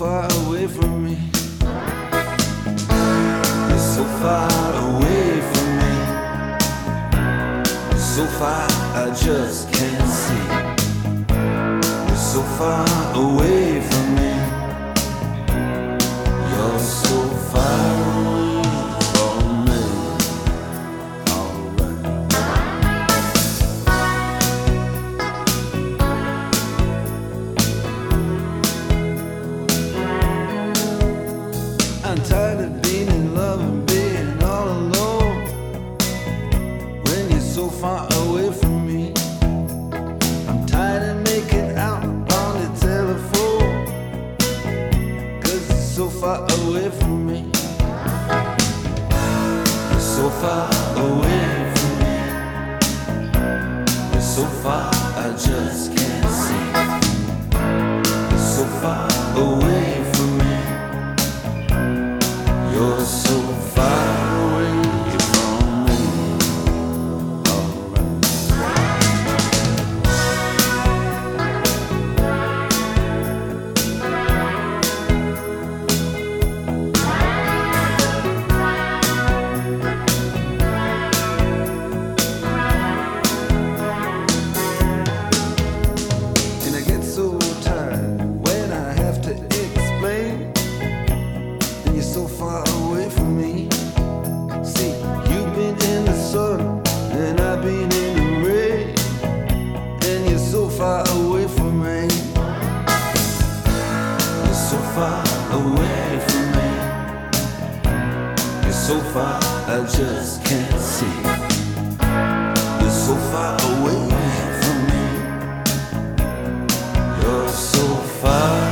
far away from me. You're so far away from me. So far I just can't see. You're so far away from me. You're so far away from me. I'm tired of being in love and being all alone when you're so far away from me. I'm tired of making out on the telephone 'cause you're so far away from me. You're so far away from me. You're so far I just can't see. You're so far away from me. You're so far away from me. And I get so tired when I have to explain. And you're so far away from me. See, you've been in the sun and I've been in the rain. And you're so far away from me. You're so far away from me. You're so far I just can't see. You're so far away from me. You're so far